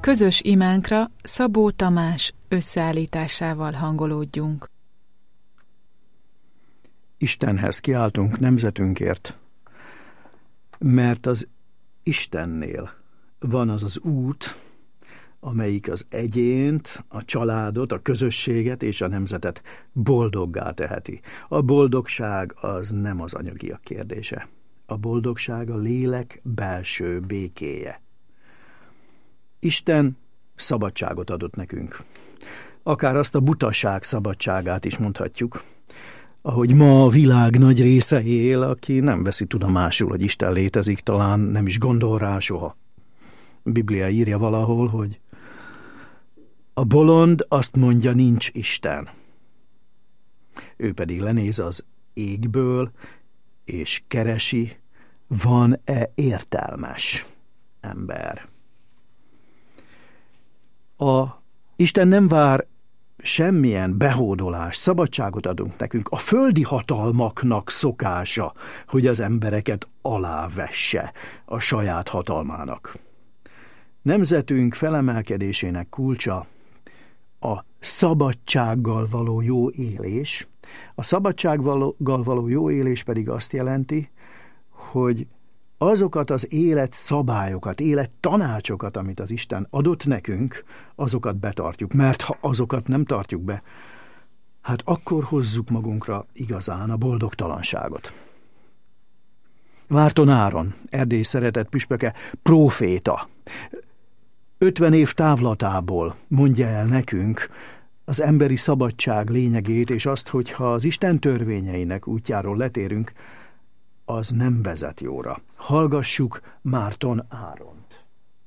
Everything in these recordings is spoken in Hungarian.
Közös imánkra Szabó Tamás összeállításával hangolódjunk. Istenhez kiáltunk nemzetünkért, mert az Istennél van az az út, amelyik az egyént, a családot, a közösséget és a nemzetet boldoggá teheti. A boldogság az nem az anyagiak kérdése. A boldogság a lélek belső békéje. Isten szabadságot adott nekünk. Akár azt a butaság szabadságát is mondhatjuk, ahogy ma a világ nagy része él, aki nem veszi tudomásul, hogy Isten létezik, talán nem is gondol rá soha. A Biblia írja valahol, hogy a bolond azt mondja, nincs Isten. Ő pedig lenéz az égből, és keresi, van-e értelmes ember. Isten nem vár semmilyen behódolást, szabadságot adunk nekünk. A földi hatalmaknak szokása, hogy az embereket alávesse a saját hatalmának. Nemzetünk felemelkedésének kulcsa a szabadsággal való jó élés. A szabadsággal való jó élés pedig azt jelenti, hogy azokat az élet szabályokat, élet tanácsokat, amit az Isten adott nekünk, azokat betartjuk. Mert ha azokat nem tartjuk be, hát akkor hozzuk magunkra igazán a boldogtalanságot. Márton Áron, Erdély szeretett püspöke, próféta, 50 év távlatából mondja el nekünk az emberi szabadság lényegét, és azt, hogy ha az Isten törvényeinek útjáról letérünk, az nem vezet jóra. Hallgassuk Márton Áront.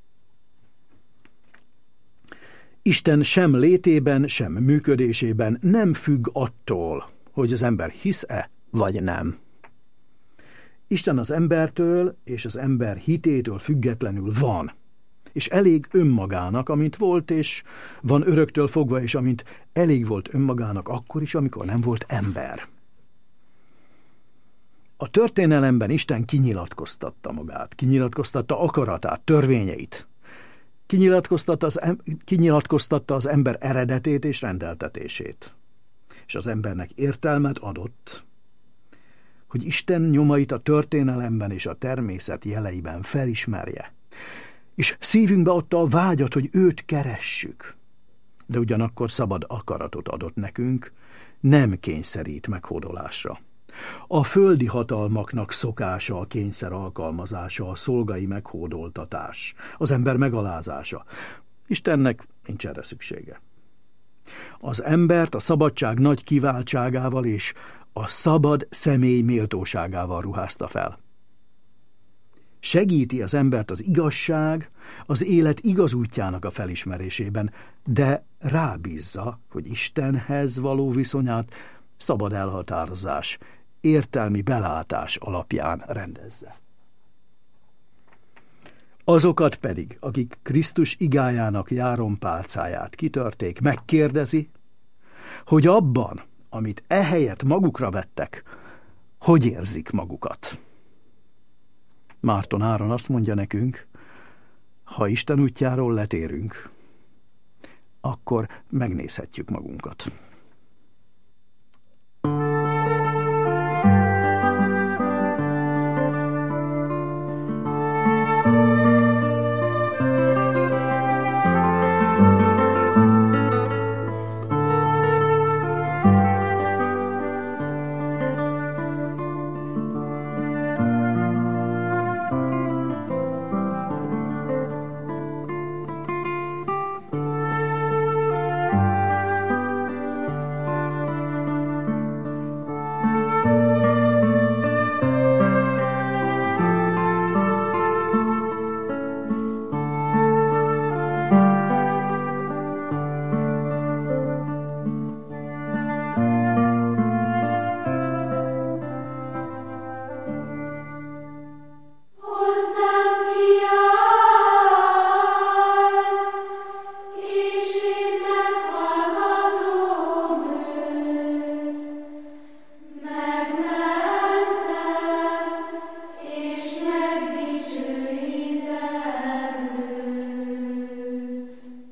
Isten sem létében, sem működésében nem függ attól, hogy az ember hisz-e, vagy nem. Isten az embertől és az ember hitétől függetlenül van, és elég önmagának, amint volt, és van öröktől fogva, és amint elég volt önmagának akkor is, amikor nem volt ember. A történelemben Isten kinyilatkoztatta magát, kinyilatkoztatta akaratát, törvényeit, kinyilatkoztatta az ember eredetét és rendeltetését. És az embernek értelmet adott, hogy Isten nyomait a történelemben és a természet jeleiben felismerje. És szívünkbe adta a vágyat, hogy őt keressük. De ugyanakkor szabad akaratot adott nekünk, nem kényszerít meghódolásra. A földi hatalmaknak szokása a kényszer alkalmazása, a szolgai meghódoltatás, az ember megalázása. Istennek nincs erre szüksége. Az embert a szabadság nagy kiváltságával és a szabad személy méltóságával ruházta fel. Segíti az embert az igazság, az élet igaz útjának a felismerésében, de rábízza, hogy Istenhez való viszonyát szabad elhatározás, értelmi belátás alapján rendezze. Azokat pedig, akik Krisztus igájának járonpálcáját kitörték, megkérdezi, hogy abban, amit ehelyett magukra vettek, hogy érzik magukat. Márton Áron azt mondja nekünk, ha Isten útjáról letérünk, akkor megnézhetjük magunkat.